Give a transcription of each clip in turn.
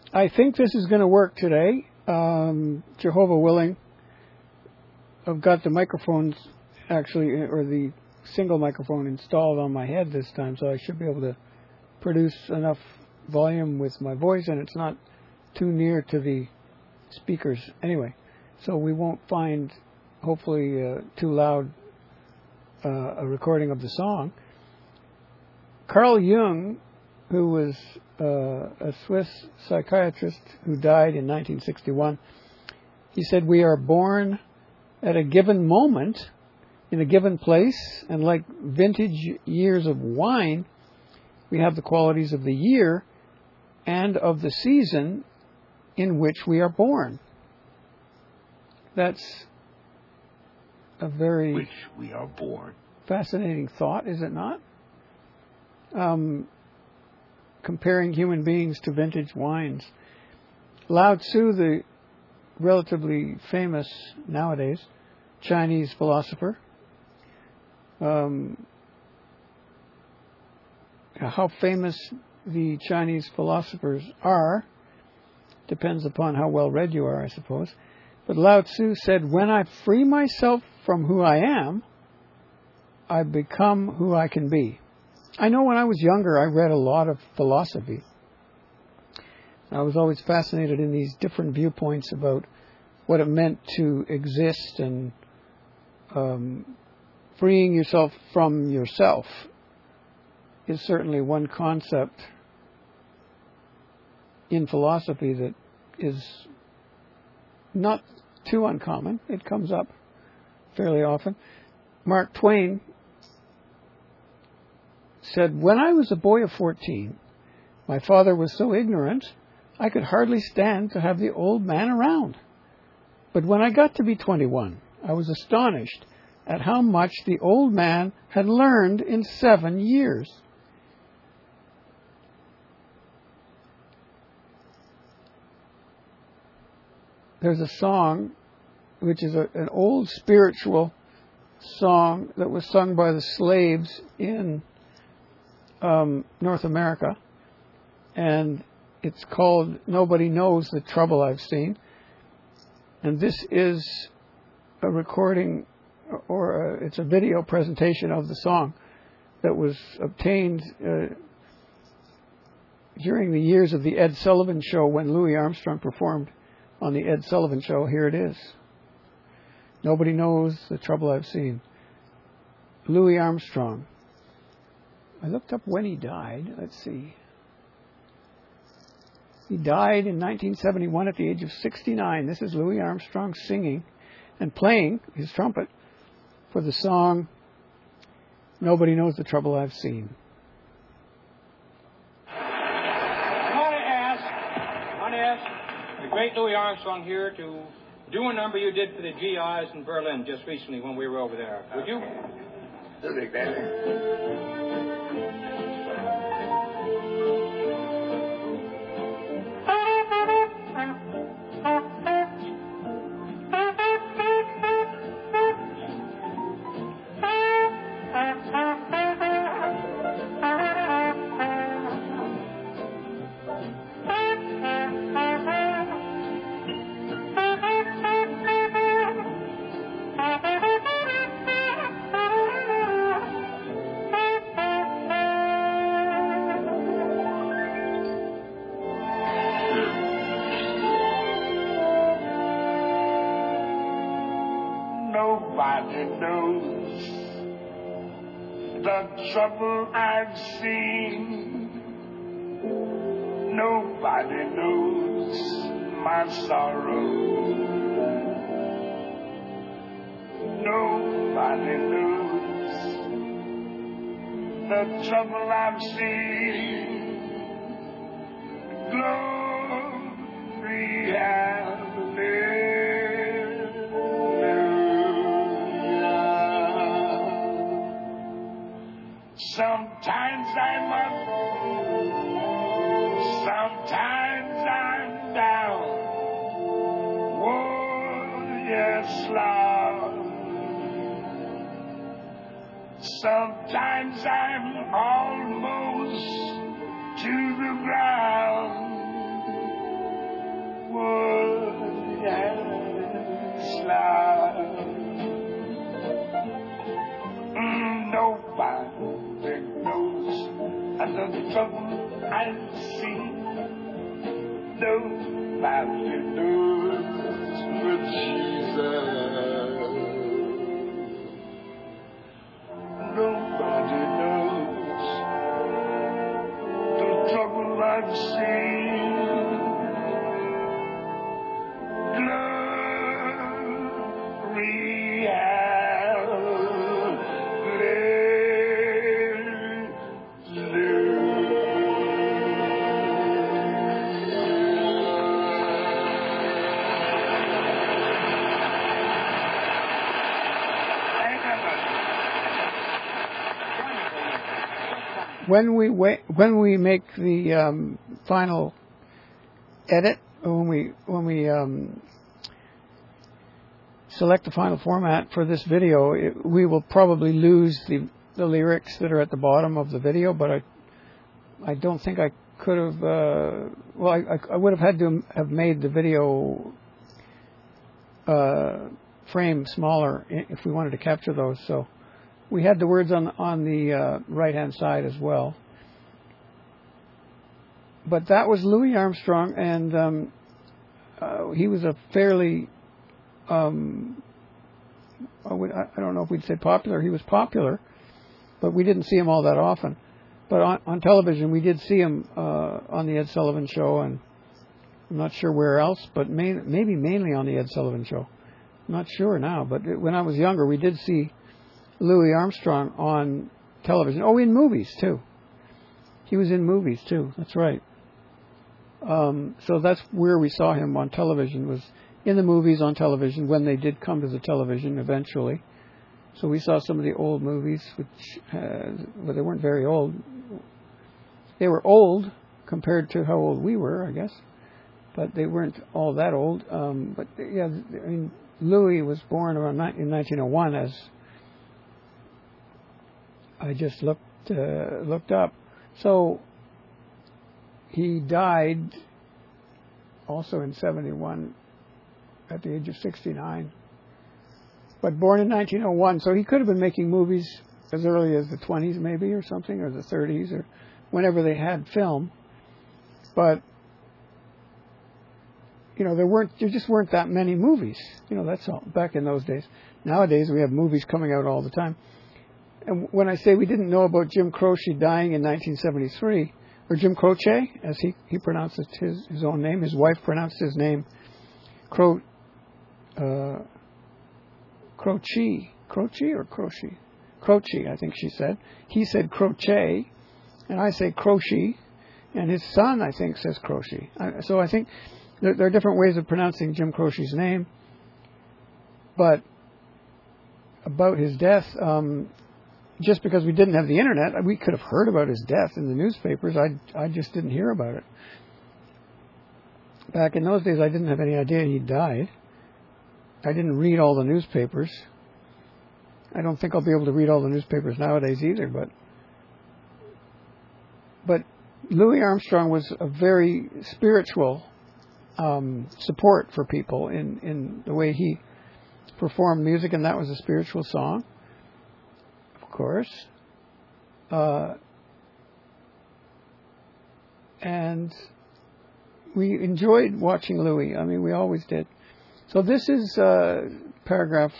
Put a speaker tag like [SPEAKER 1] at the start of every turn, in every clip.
[SPEAKER 1] I think this is going to work today. Jehovah willing. I've got the microphones actually, or the single microphone installed on my head this time, so I should be able to produce enough volume with my voice, and it's not too near to the speakers anyway. So we won't find, hopefully, too loud a recording of the song. Carl Jung, who was a Swiss psychiatrist who died in 1961, he said, "We are born at a given moment, in a given place, and like vintage years of wine, we have the qualities of the year and of the season in which we are born." That's a very
[SPEAKER 2] which we are born.
[SPEAKER 1] Fascinating thought, is it not? Comparing human beings to vintage wines. Lao Tzu, the relatively famous nowadays Chinese philosopher, how famous the Chinese philosophers are depends upon how well read you are, I suppose. But Lao Tzu said, "When I free myself from who I am, I become who I can be." I know when I was younger, I read a lot of philosophy. I was always fascinated in these different viewpoints about what it meant to exist, and freeing yourself from yourself is certainly one concept in philosophy that is not too uncommon. It comes up fairly often. Mark Twain said, "When I was a boy of 14, my father was so ignorant, I could hardly stand to have the old man around. But when I got to be 21, I was astonished at how much the old man had learned in 7 years." There's a song, which is an old spiritual song that was sung by the slaves in North America, and it's called "Nobody Knows the Trouble I've Seen." And this is a recording, or it's a video presentation of the song that was obtained during the years of the Ed Sullivan Show, when Louis Armstrong performed on the Ed Sullivan Show. Here it is. "Nobody Knows the Trouble I've Seen." Louis Armstrong. I looked up when he died. Let's see. He died in 1971 at the age of 69. This is Louis Armstrong singing and playing his trumpet for the song "Nobody Knows the Trouble I've Seen."
[SPEAKER 3] I want to ask the great Louis Armstrong here to do a number you did for the GIs in Berlin just recently when we were over there. Would you?
[SPEAKER 4] Nobody knows the trouble I've seen. Nobody knows my sorrow. Nobody knows the trouble I've seen. Glory, hallelujah. Sometimes I'm up, sometimes I'm down. Oh, yes, Lord. Sometimes I'm almost to the ground. happy news with Jesus. Nobody knows the trouble I've seen. Glory,
[SPEAKER 1] When we make the final edit, when we select the final format for this video, we will probably lose the lyrics that are at the bottom of the video. But I don't think I could have. I would have had to have made the video frame smaller if we wanted to capture those. So. We had the words on the right-hand side as well. But that was Louis Armstrong, and he was a fairly, I don't know if we'd say popular. He was popular, but we didn't see him all that often. But on television, we did see him on the Ed Sullivan Show, and I'm not sure where else, but maybe mainly on the Ed Sullivan Show. I'm not sure now, but when I was younger, we did see Louis Armstrong on television. Oh, in movies, too. He was in movies, too. That's right. So that's where we saw him on television, was in the movies on television, when they did come to the television eventually. So we saw some of the old movies, which well, they weren't very old. They were old compared to how old we were, I guess. But they weren't all that old. But, yeah, I mean, Louis was born around in 1901, as I just looked up. So he died also in 71 at the age of 69. But born in 1901, so he could have been making movies as early as the 20s maybe or something, or the 30s, or whenever they had film. But, you know, there just weren't that many movies. You know, that's all, back in those days. Nowadays we have movies coming out all the time. And when I say we didn't know about Jim Croce dying in 1973, or Jim Croce, as he pronounced his own name, his wife pronounced his name Croce or Croce? Croce, I think she said. He said Croce, and I say Croce, and his son, I think, says Croce. So I think there are different ways of pronouncing Jim Croce's name. But about his death, just because we didn't have the internet, we could have heard about his death in the newspapers. I just didn't hear about it. Back in those days, I didn't have any idea he died. I didn't read all the newspapers. I don't think I'll be able to read all the newspapers nowadays either, but Louis Armstrong was a very spiritual support for people in the way he performed music, and that was a spiritual song, of course. And we enjoyed watching Louis. I mean, we always did. So this is paragraph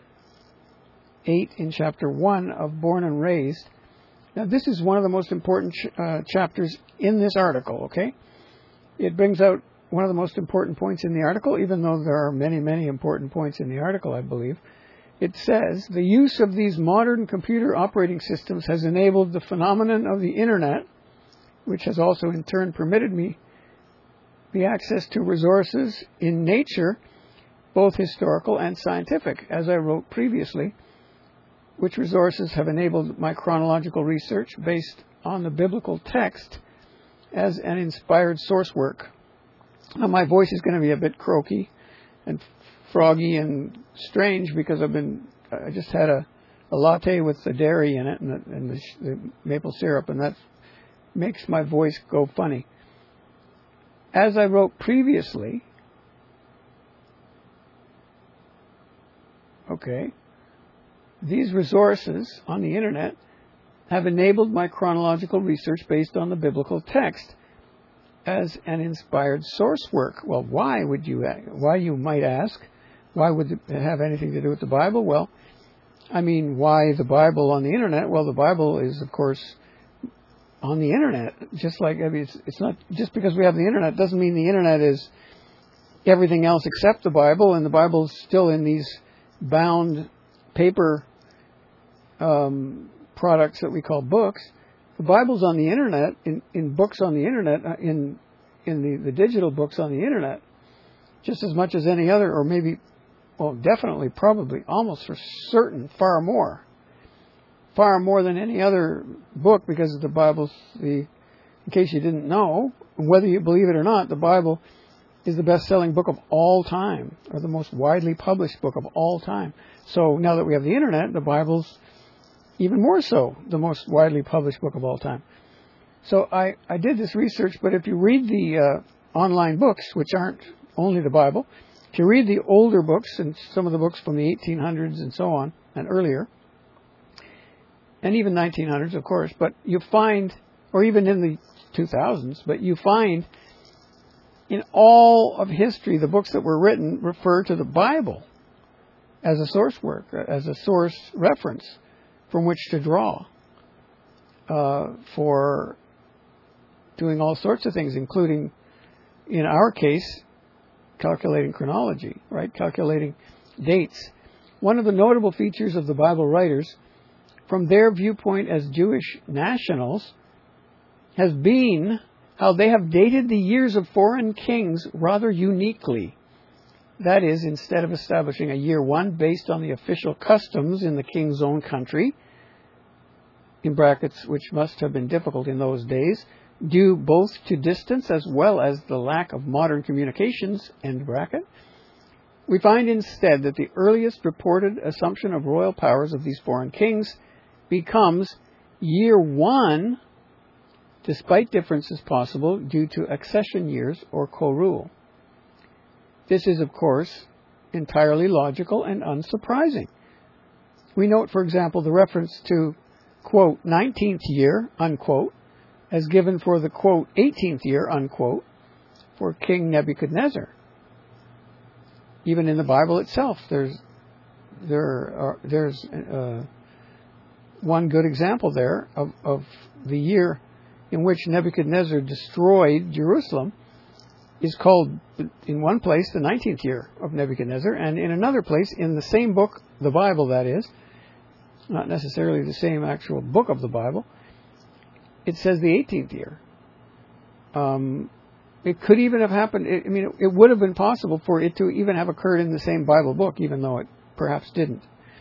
[SPEAKER 1] 8 in chapter 1 of Born and Raised. Now, this is one of the most important chapters in this article, okay? It brings out one of the most important points in the article, even though there are many, many important points in the article, I believe. It says, the use of these modern computer operating systems has enabled the phenomenon of the Internet, which has also in turn permitted me the access to resources in nature, both historical and scientific, as I wrote previously, which resources have enabled my chronological research based on the biblical text as an inspired source work. Now, my voice is going to be a bit croaky and froggy and strange because I just had a latte with the dairy in it and the maple syrup, and that makes my voice go funny. As I wrote previously, okay, these resources on the Internet have enabled my chronological research based on the biblical text as an inspired source work. Well, why you might ask, why would it have anything to do with the Bible? Well, I mean, why the Bible on the internet? Well, the Bible is, of course, on the internet. Just like, I mean, it's not, just because we have the internet doesn't mean the internet is everything else except the Bible, and the Bible's still in these bound paper products that we call books. The Bible's on the internet, in books on the internet, in the digital books on the internet, just as much as any other, or maybe, well, definitely, probably, almost for certain, far more than any other book, because the Bible's in case you didn't know, whether you believe it or not, the Bible is the best-selling book of all time, or the most widely published book of all time. So now that we have the internet, the Bible's even more so the most widely published book of all time. So I did this research, but if you read the online books, which aren't only the Bible, if you read the older books and some of the books from the 1800s and so on, and earlier, and even 1900s, of course, but you find, or even in the 2000s, but you find in all of history, the books that were written refer to the Bible as a source work, as a source reference from which to draw for doing all sorts of things, including, in our case, calculating chronology, right? Calculating dates. One of the notable features of the Bible writers, from their viewpoint as Jewish nationals, has been how they have dated the years of foreign kings rather uniquely. That is, instead of establishing a year one based on the official customs in the king's own country, in brackets, which must have been difficult in those days, due both to distance as well as the lack of modern communications, end bracket, we find instead that the earliest reported assumption of royal powers of these foreign kings becomes year one, despite differences possible due to accession years or co-rule. This is, of course, entirely logical and unsurprising. We note, for example, the reference to, quote, 19th year, unquote, as given for the, quote, 18th year, unquote, for King Nebuchadnezzar. Even in the Bible itself, there's one good example there of the year in which Nebuchadnezzar destroyed Jerusalem is called, in one place, the 19th year of Nebuchadnezzar, and in another place, in the same book, the Bible that is, not necessarily the same actual book of the Bible, it says the 18th year. It could even have happened, it would have been possible for it to even have occurred in the same Bible book, even though it perhaps didn't.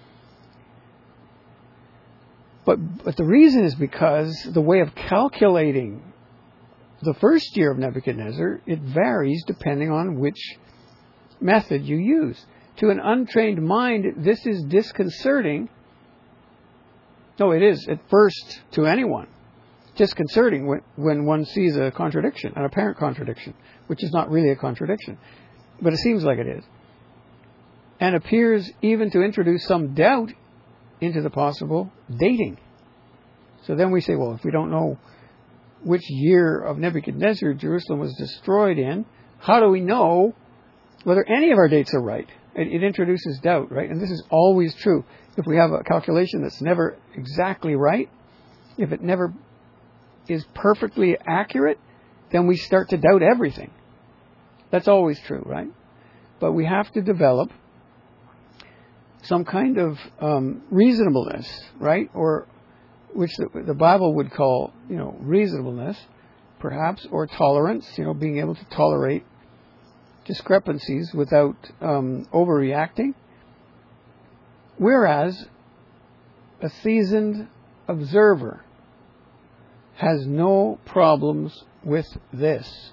[SPEAKER 1] But the reason is because the way of calculating the first year of Nebuchadnezzar, it varies depending on which method you use. To an untrained mind, this is disconcerting. No, it is at first to anyone disconcerting when one sees a contradiction, an apparent contradiction, which is not really a contradiction, but it seems like it is, and appears even to introduce some doubt into the possible dating. So then we say, well, if we don't know which year of Nebuchadnezzar Jerusalem was destroyed in, how do we know whether any of our dates are right? It introduces doubt, right? And this is always true. If we have a calculation that's never exactly right, if it never is perfectly accurate, then we start to doubt everything. That's always true, right? But we have to develop some kind of reasonableness, right? Or which the Bible would call, reasonableness, perhaps, or tolerance, being able to tolerate discrepancies without overreacting. Whereas a seasoned observer has no problems with this.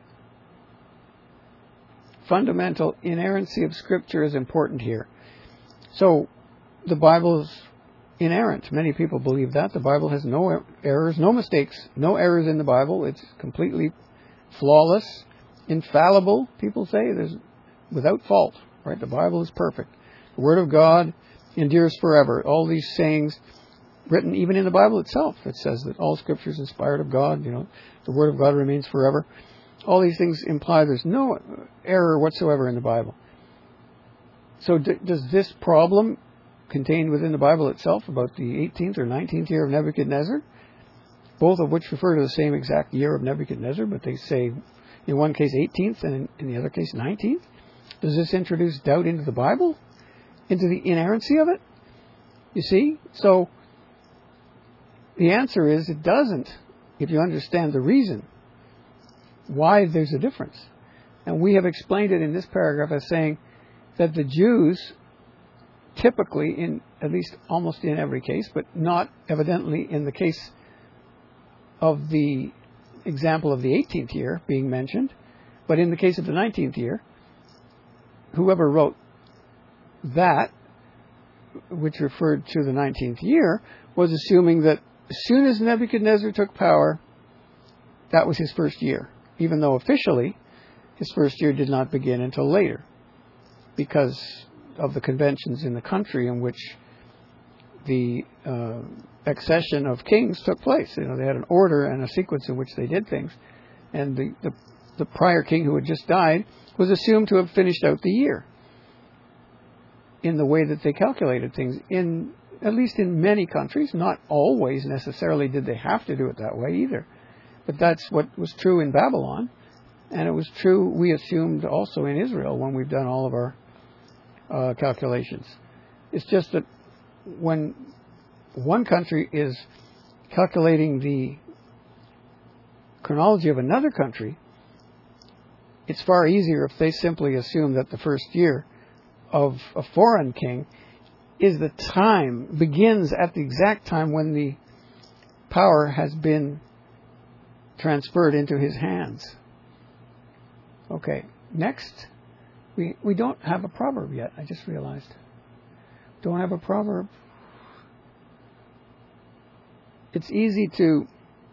[SPEAKER 1] Fundamental inerrancy of Scripture is important here. So, the Bible is inerrant. Many people believe that. The Bible has no errors, no mistakes, no errors in the Bible. It's completely flawless, infallible, people say. There's without fault, right? The Bible is perfect. The Word of God endures forever. All these sayings written even in the Bible itself. It says that all Scripture is inspired of God. The Word of God remains forever. All these things imply there's no error whatsoever in the Bible. So does this problem contained within the Bible itself about the 18th or 19th year of Nebuchadnezzar, both of which refer to the same exact year of Nebuchadnezzar, but they say in one case 18th and in the other case 19th? Does this introduce doubt into the Bible? Into the inerrancy of it? You see? So the answer is it doesn't, if you understand the reason why there's a difference. And we have explained it in this paragraph as saying that the Jews typically, in at least almost in every case, but not evidently in the case of the example of the 18th year being mentioned, but in the case of the 19th year, whoever wrote that, which referred to the 19th year, was assuming that as soon as Nebuchadnezzar took power, that was his first year, even though officially his first year did not begin until later, because of the conventions in the country in which the accession of kings took place. You know, they had an order and a sequence in which they did things, and the prior king who had just died was assumed to have finished out the year in the way that they calculated things. In at least in many countries, not always necessarily did they have to do it that way either, but that's what was true in Babylon, and it was true, we assumed, also in Israel when we've done all of our calculations. It's just that when one country is calculating the chronology of another country, it's far easier if they simply assume that the first year of a foreign king is the time, begins at the exact time when the power has been transferred into his hands. Okay, next. We don't have a proverb yet, I just realized. Don't have a proverb. It's easy to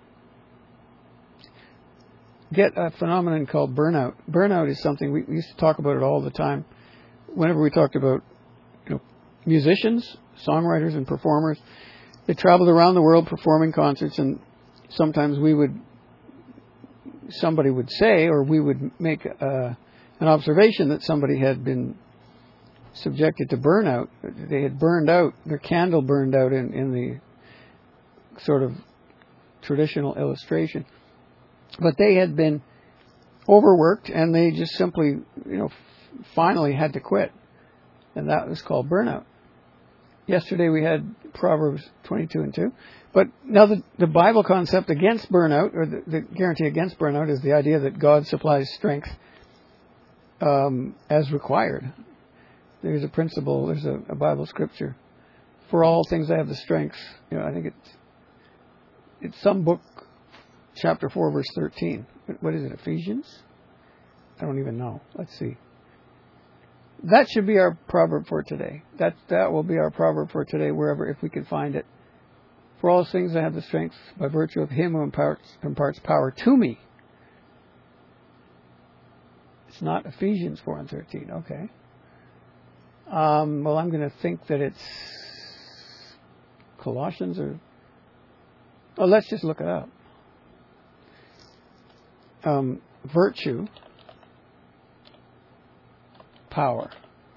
[SPEAKER 1] get a phenomenon called burnout. Burnout is something, we used to talk about it all the time. Whenever we talked about, musicians, songwriters, and performers, they traveled around the world performing concerts, and sometimes somebody would say, or we would make an observation that somebody had been subjected to burnout. They had burned out, their candle burned out in the sort of traditional illustration. But they had been overworked, and they just simply, finally had to quit. And that was called burnout. Yesterday we had Proverbs 22 and 2. But now the Bible concept against burnout, or the guarantee against burnout, is the idea that God supplies strength as required. There's a principle, there's a Bible scripture. For all things I have the strength. I think it's some book, chapter 4, verse 13. What is it, Ephesians? I don't even know. Let's see. That should be our proverb for today. That will be our proverb for today, wherever, if we can find it. For all things I have the strength by virtue of him who imparts power to me. It's not Ephesians 4 and 13. Okay. Well, I'm going to think that it's Colossians or... Oh, let's just look it up. Virtue, power.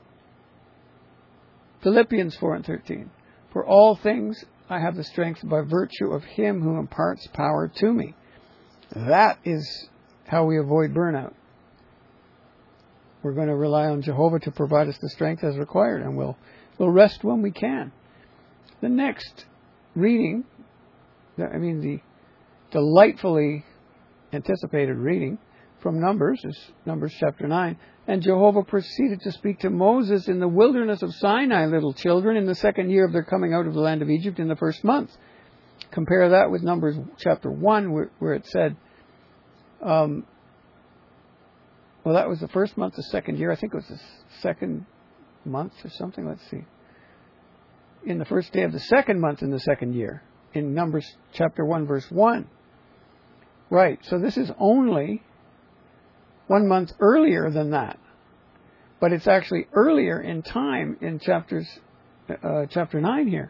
[SPEAKER 1] Philippians 4 and 13. For all things I have the strength by virtue of him who imparts power to me. That is how we avoid burnout. We're going to rely on Jehovah to provide us the strength as required, and we'll rest when we can. The next reading, the delightfully anticipated reading from Numbers is Numbers chapter 9. And Jehovah proceeded to speak to Moses in the wilderness of Sinai, little children, in the second year of their coming out of the land of Egypt in the first month. Compare that with Numbers chapter 1, where it said, that was the first month, the second year. I think it was the second month or something. Let's see. In the first day of the second month in the second year, in Numbers chapter 1, verse 1. Right, so this is only 1 month earlier than that. But it's actually earlier in time in chapter 9 here.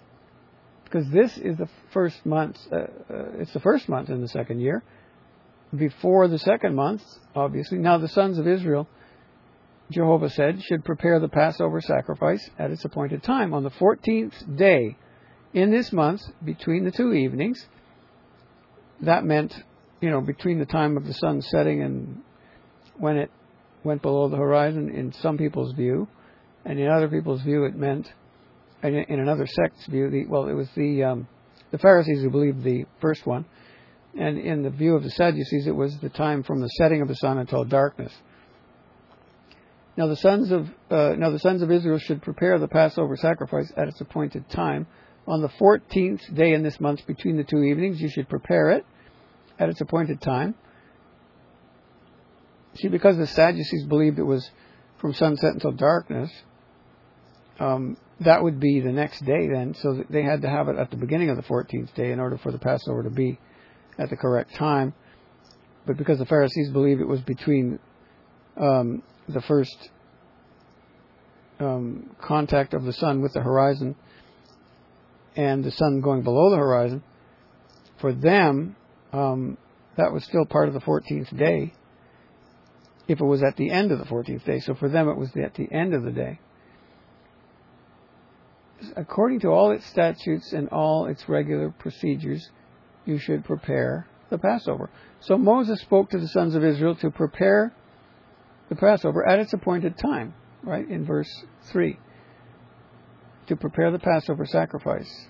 [SPEAKER 1] Because this is the first month, it's the first month in the second year. before the second month, obviously. Now the sons of Israel, Jehovah said, should prepare the Passover sacrifice at its appointed time on the 14th day in this month between the two evenings. That meant, between the time of the sun setting and when it went below the horizon in some people's view, and in other people's view it meant, in another sect's view, it was the Pharisees who believed the first one, and in the view of the Sadducees it was the time from the setting of the sun until darkness. Now the sons of Israel should prepare the Passover sacrifice at its appointed time on the 14th day in this month between the two evenings. You should prepare it at its appointed time. See, because the Sadducees believed it was from sunset until darkness, that would be the next day then, so that they had to have it at the beginning of the 14th day in order for the Passover to be at the correct time. But because the Pharisees believed it was between the first contact of the sun with the horizon and the sun going below the horizon, for them, that was still part of the 14th day, if it was at the end of the 14th day. So for them it was at the end of the day. According to all its statutes and all its regular procedures, you should prepare the Passover. So Moses spoke to the sons of Israel to prepare the Passover at its appointed time, right, in verse 3. To prepare the Passover sacrifice,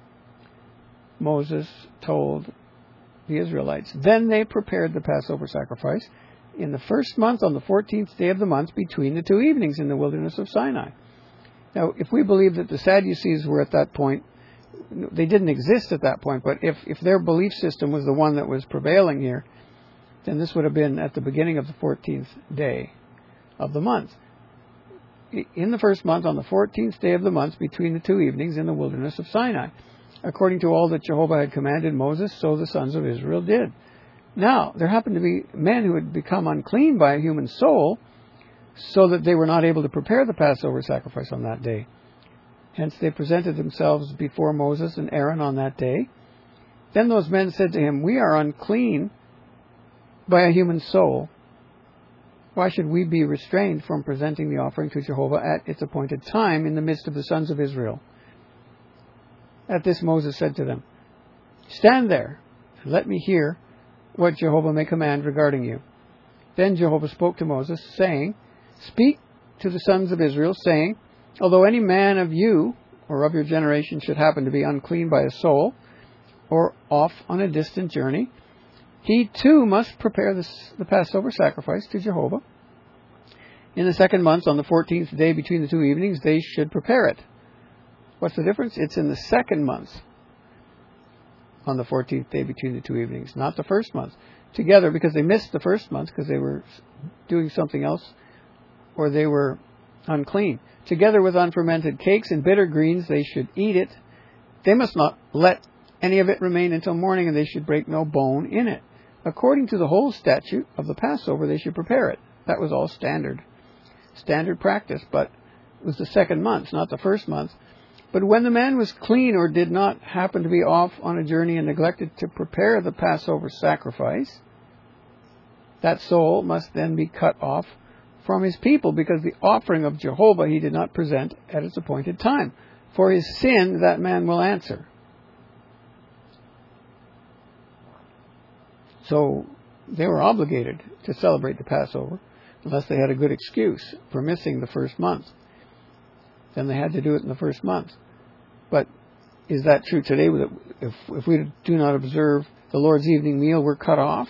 [SPEAKER 1] Moses told the Israelites. Then they prepared the Passover sacrifice in the first month on the 14th day of the month between the two evenings in the wilderness of Sinai. Now, if we believe that the Sadducees were at that point, they didn't exist at that point, but if their belief system was the one that was prevailing here, then this would have been at the beginning of the 14th day of the month. In the first month, on the 14th day of the month, between the two evenings in the wilderness of Sinai. According to all that Jehovah had commanded Moses, so the sons of Israel did. Now, there happened to be men who had become unclean by a human soul, so that they were not able to prepare the Passover sacrifice on that day. Hence they presented themselves before Moses and Aaron on that day. Then those men said to him, "We are unclean by a human soul. Why should we be restrained from presenting the offering to Jehovah at its appointed time in the midst of the sons of Israel?" At this Moses said to them, "Stand there, and let me hear what Jehovah may command regarding you." Then Jehovah spoke to Moses, saying, "Speak to the sons of Israel, saying, although any man of you, or of your generation, should happen to be unclean by a soul, or off on a distant journey, he too must prepare the Passover sacrifice to Jehovah. In the second month, on the 14th day between the two evenings, they should prepare it." What's the difference? It's in the second month, on the 14th day between the two evenings, not the first month. Together, because they missed the first month because they were doing something else, or they were unclean. Together with unfermented cakes and bitter greens, they should eat it. They must not let any of it remain until morning, and they should break no bone in it. According to the whole statute of the Passover, they should prepare it. That was all standard practice, but it was the second month, not the first month. But when the man was clean or did not happen to be off on a journey and neglected to prepare the Passover sacrifice, that soul must then be cut off from his people, because the offering of Jehovah he did not present at its appointed time. For his sin that man will answer. So they were obligated to celebrate the Passover unless they had a good excuse for missing the first month. Then they had to do it in the first month. But is that true today? If we do not observe the Lord's evening meal, we're cut off?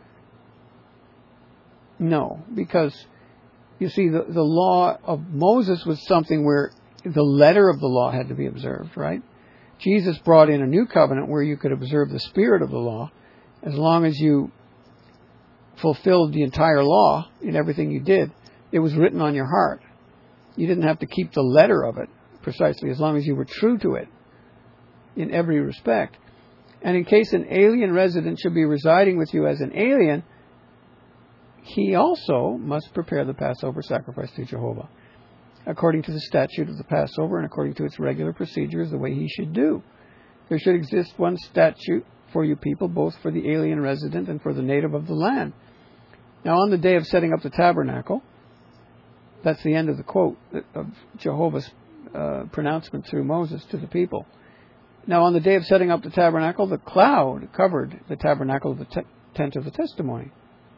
[SPEAKER 1] No, because you see, the law of Moses was something where the letter of the law had to be observed, right? Jesus brought in a new covenant where you could observe the spirit of the law as long as you fulfilled the entire law in everything you did. It was written on your heart. You didn't have to keep the letter of it precisely, as long as you were true to it in every respect. And in case an alien resident should be residing with you as an alien, he also must prepare the Passover sacrifice to Jehovah, according to the statute of the Passover and according to its regular procedures, the way he should do. There should exist one statute for you people, both for the alien resident and for the native of the land. Now on the day of setting up the tabernacle, that's the end of the quote of Jehovah's pronouncement through Moses to the people. Now on the day of setting up the tabernacle, the cloud covered the tabernacle of the tent of the testimony.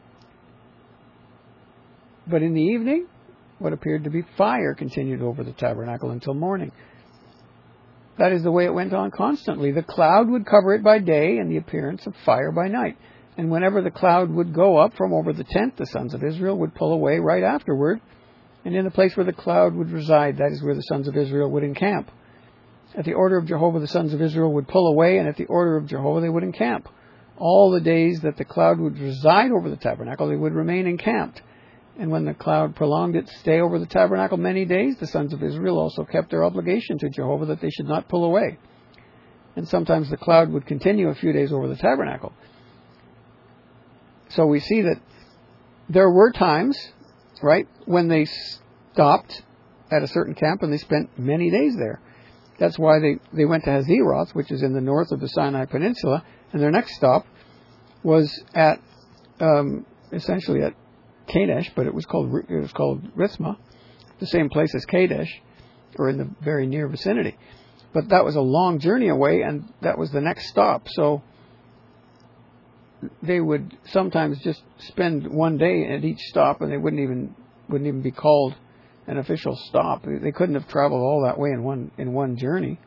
[SPEAKER 1] But in the evening, what appeared to be fire continued over the tabernacle until morning. That is the way it went on constantly. The cloud would cover it by day and the appearance of fire by night. And whenever the cloud would go up from over the tent, the sons of Israel would pull away right afterward. And in the place where the cloud would reside, that is where the sons of Israel would encamp. At the order of Jehovah, the sons of Israel would pull away, and at the order of Jehovah, they would encamp. All the days that the cloud would reside over the tabernacle, they would remain encamped. And when the cloud prolonged its stay over the tabernacle many days, the sons of Israel also kept their obligation to Jehovah that they should not pull away. And sometimes the cloud would continue a few days over the tabernacle. So we see that there were times, right, when they stopped at a certain camp and they spent many days there. That's why they went to Hazeroth, which is in the north of the Sinai Peninsula, and their next stop was at essentially at Kadesh, but it was called Rithma, the same place as Kadesh, or in the very near vicinity. But that was a long journey away, and that was the next stop. So they would sometimes just spend one day at each stop, and they wouldn't even be called an official stop. They couldn't have traveled all that way in one journey,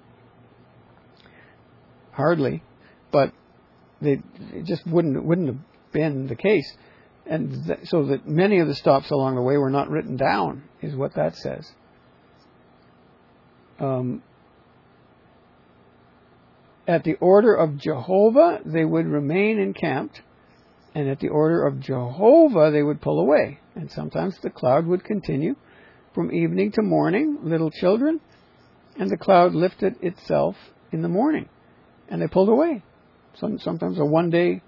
[SPEAKER 1] hardly. But it just wouldn't have been the case, and so that many of the stops along the way were not written down, is what that says. At the order of Jehovah, they would remain encamped, and at the order of Jehovah, they would pull away. And sometimes the cloud would continue from evening to morning, little children, and the cloud lifted itself in the morning, and they pulled away. Sometimes a one-day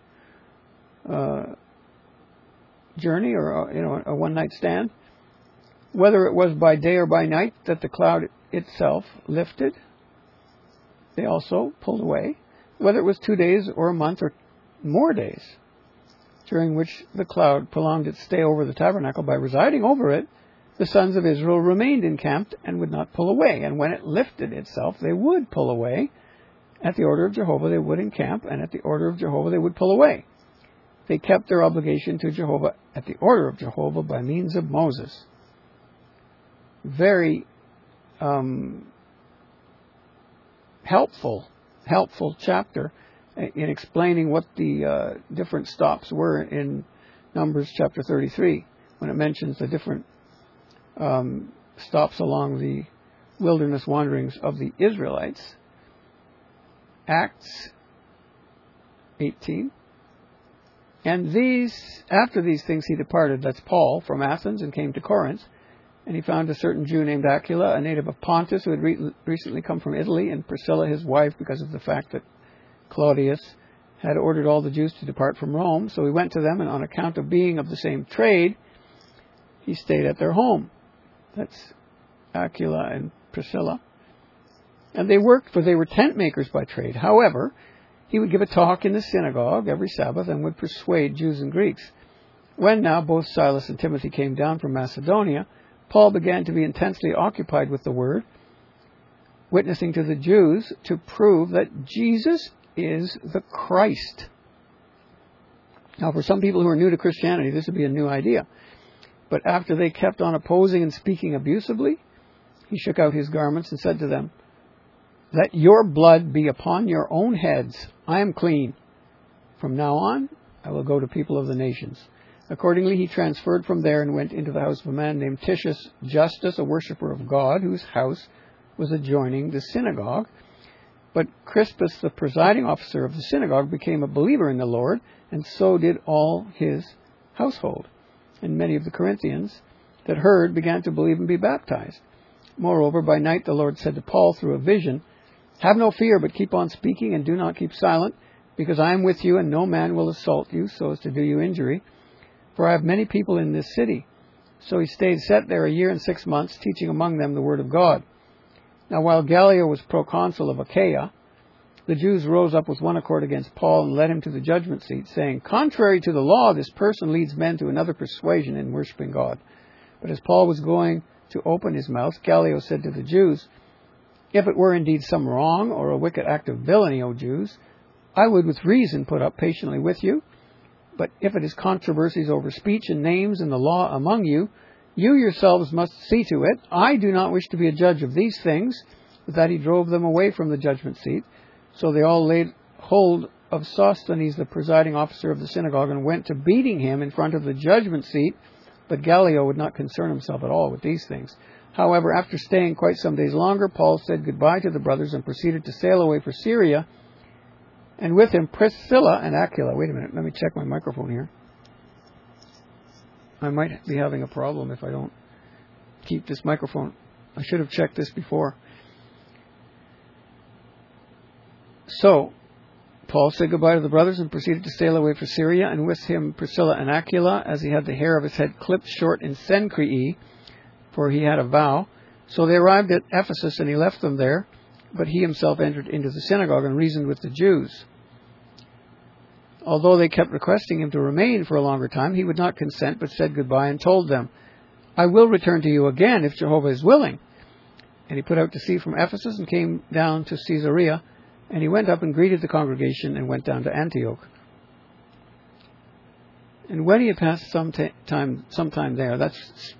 [SPEAKER 1] journey, or a one-night stand. Whether it was by day or by night that the cloud itself lifted, they also pulled away. Whether it was 2 days or a month or more days, during which the cloud prolonged its stay over the tabernacle by residing over it, the sons of Israel remained encamped and would not pull away. And when it lifted itself, they would pull away. At the order of Jehovah, they would encamp, and at the order of Jehovah, they would pull away. They kept their obligation to Jehovah at the order of Jehovah by means of Moses. Very helpful chapter in explaining what the different stops were in Numbers chapter 33, when it mentions the different stops along the wilderness wanderings of the Israelites. Acts 18. And after these things he departed, that's Paul, from Athens and came to Corinth. And he found a certain Jew named Aquila, a native of Pontus, who had recently come from Italy, and Priscilla, his wife, because of the fact that Claudius had ordered all the Jews to depart from Rome. So he went to them, and on account of being of the same trade, he stayed at their home. That's Aquila and Priscilla. And they worked, for they were tent makers by trade. However, he would give a talk in the synagogue every Sabbath and would persuade Jews and Greeks. When now both Silas and Timothy came down from Macedonia, Paul began to be intensely occupied with the word, witnessing to the Jews to prove that Jesus is the Christ. Now, for some people who are new to Christianity, this would be a new idea. But after they kept on opposing and speaking abusively, he shook out his garments and said to them, "Let your blood be upon your own heads. I am clean. From now on, I will go to people of the nations." Accordingly, he transferred from there and went into the house of a man named Titius Justus, a worshipper of God, whose house was adjoining the synagogue. But Crispus, the presiding officer of the synagogue, became a believer in the Lord, and so did all his household. And many of the Corinthians that heard began to believe and be baptized. Moreover, by night the Lord said to Paul through a vision, "Have no fear, but keep on speaking and do not keep silent, because I am with you, and no man will assault you so as to do you injury. For I have many people in this city." So he stayed set there 1 year and 6 months, teaching among them the word of God. Now while Gallio was proconsul of Achaia, the Jews rose up with one accord against Paul and led him to the judgment seat, saying, "Contrary to the law, this person leads men to another persuasion in worshiping God." But as Paul was going to open his mouth, Gallio said to the Jews, "If it were indeed some wrong or a wicked act of villainy, O Jews, I would with reason put up patiently with you. But if it is controversies over speech and names and the law among you, you yourselves must see to it. I do not wish to be a judge of these things." With that he drove them away from the judgment seat. So they all laid hold of Sosthenes, the presiding officer of the synagogue, and went to beating him in front of the judgment seat. But Gallio would not concern himself at all with these things. However, after staying quite some days longer, Paul said goodbye to the brothers and proceeded to sail away for Syria, and with him Priscilla and Aquila. Wait a minute, let me check my microphone here. I might be having a problem if I don't keep this microphone. I should have checked this before. So, Paul said goodbye to the brothers and proceeded to sail away for Syria, and with him Priscilla and Aquila, as he had the hair of his head clipped short in Cenchreae, for he had a vow. So they arrived at Ephesus, and he left them there, but he himself entered into the synagogue and reasoned with the Jews. Although they kept requesting him to remain for a longer time, he would not consent, but said goodbye and told them, "I will return to you again, if Jehovah is willing." And he put out to sea from Ephesus and came down to Caesarea, and he went up and greeted the congregation and went down to Antioch. And when he had passed some time there, that's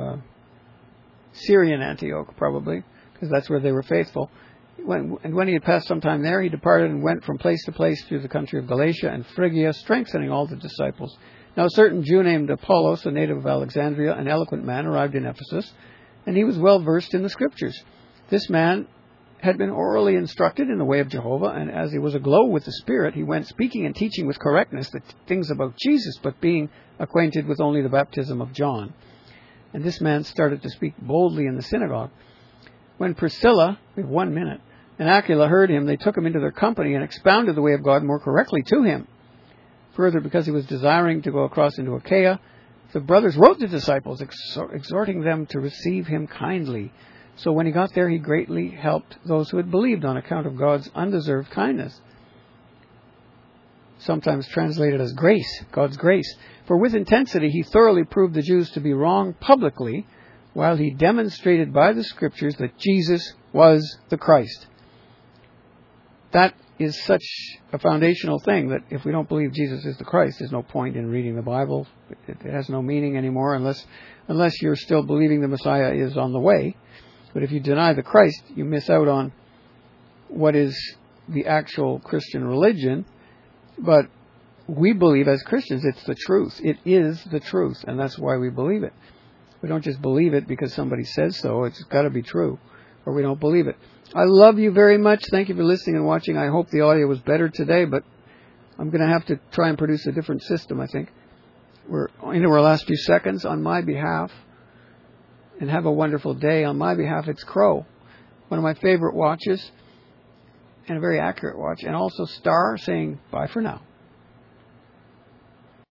[SPEAKER 1] Syrian Antioch probably, because that's where they were faithful. When he had passed some time there, he departed and went from place to place through the country of Galatia and Phrygia, strengthening all the disciples. Now a certain Jew named Apollos, a native of Alexandria, an eloquent man, arrived in Ephesus, and he was well versed in the Scriptures. This man had been orally instructed in the way of Jehovah, and as he was aglow with the Spirit, he went speaking and teaching with correctness the things about Jesus, but being acquainted with only the baptism of John. And this man started to speak boldly in the synagogue. When Priscilla, we have 1 minute, and Aquila heard him, they took him into their company and expounded the way of God more correctly to him. Further, because he was desiring to go across into Achaia, the brothers wrote the disciples, exhorting them to receive him kindly. So when he got there, he greatly helped those who had believed on account of God's undeserved kindness. Sometimes translated as grace, God's grace. For with intensity he thoroughly proved the Jews to be wrong publicly, while he demonstrated by the Scriptures that Jesus was the Christ. That is such a foundational thing that if we don't believe Jesus is the Christ, there's no point in reading the Bible. It has no meaning anymore unless you're still believing the Messiah is on the way. But if you deny the Christ, you miss out on what is the actual Christian religion. But we believe as Christians it's the truth. It is the truth, and that's why we believe it. We don't just believe it because somebody says so. It's got to be true, or we don't believe it. I love you very much. Thank you for listening and watching. I hope the audio was better today, but I'm going to have to try and produce a different system, I think. We're into our last few seconds on my behalf. And have a wonderful day. On my behalf, it's Crow, one of my favorite watches, and a very accurate watch. And also Star saying bye for now.